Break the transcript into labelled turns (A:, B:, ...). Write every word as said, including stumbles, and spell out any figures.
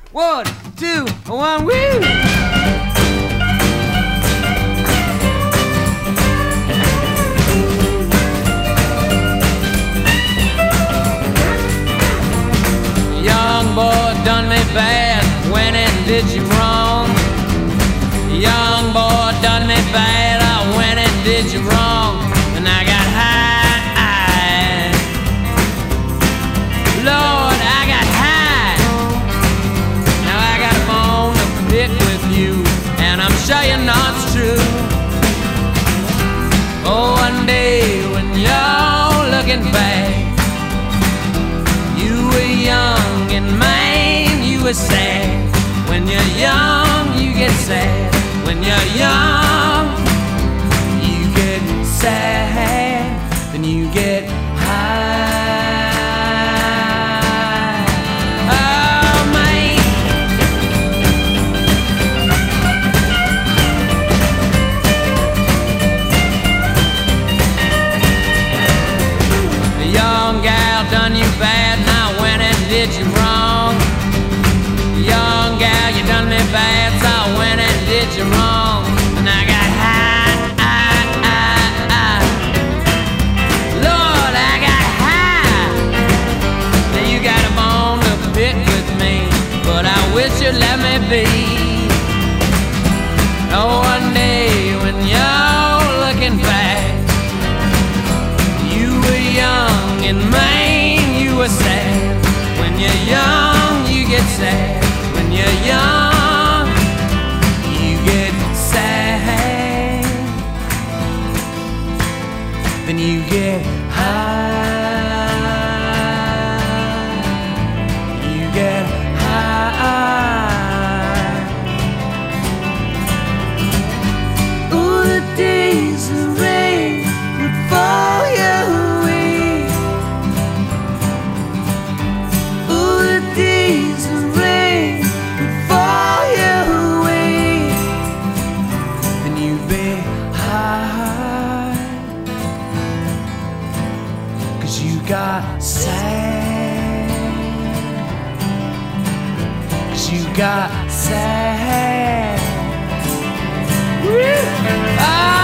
A: One, two, one, woo! Young boy done me bad, went and did you wrong. Young boy done me bad, I went and did you wrong. And I got high, Lord, I got high. Now I got a bone to pick with you, and I'm sure you know it's true. Oh, one day when you're looking back, you were young and man, you were sad. When you're young, you get sad. When you're young, you get sad. Then you get high. Oh, man. The young gal done you bad, and I went and did you wrong. Young gal, you done me bad, so I went and did you wrong. And I got high, high, high, high. Lord, I got high. Now you got a bone to pick with me, but I wish you'd let me be. Oh, one day when you're looking back, you were young and man, you were sad. When you're young, you get sad. When you're young, you get sad. Then you get high. You get high. Oh, the days of rain would fall your way. Oh, the days of rain fall your way. Then you be high, 'cause you got sad. 'Cause you got sad. Woo! Ah!